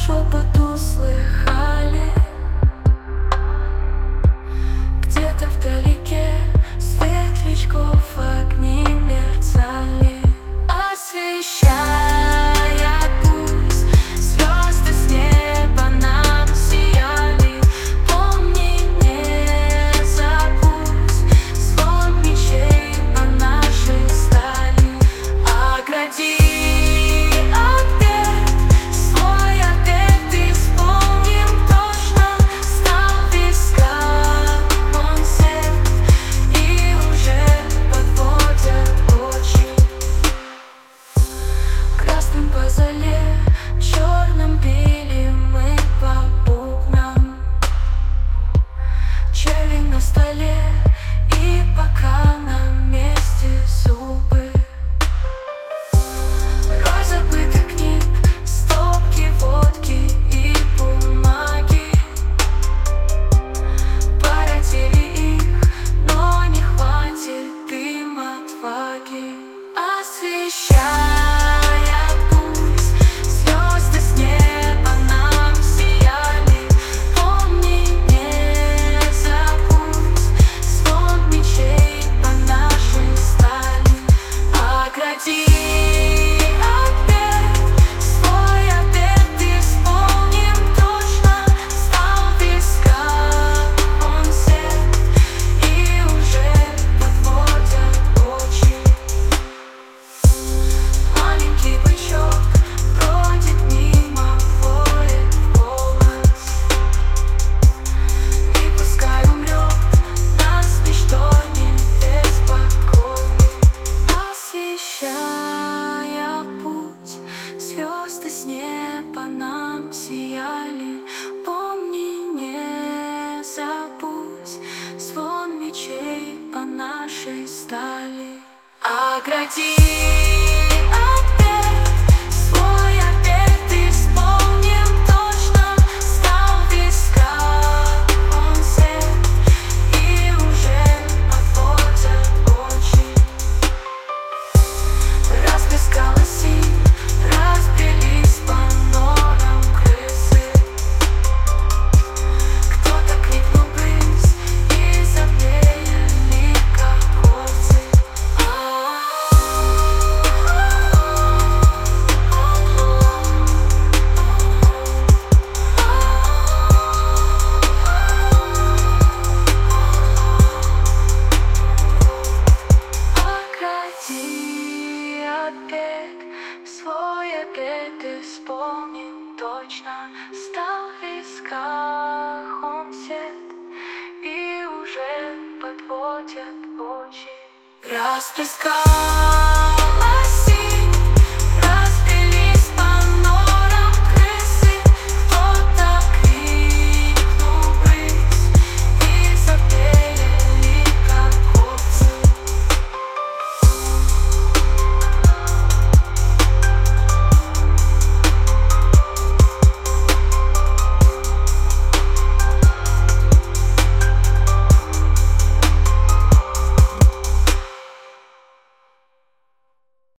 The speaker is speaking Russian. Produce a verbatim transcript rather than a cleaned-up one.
шепот услыхали. Где-то вдалеке светлячков огни мерцали, освещая путь. Звезды с неба нам сияли. Помни, не забудь, звон мечей по нашей стали. Огради по зале черным били мы по бубнам. Червень на столе, и пока на месте зубы. Рой забытых книг, стопки водки и бумаги. Породили их, но не хватит им отваги. Освещай звезды с неба нам сияли. Помни, не забудь, звон мечей по нашей стали. Огради свой обет исполнен точно. Стал в висках он сед, и уже подводят очи. Расплескай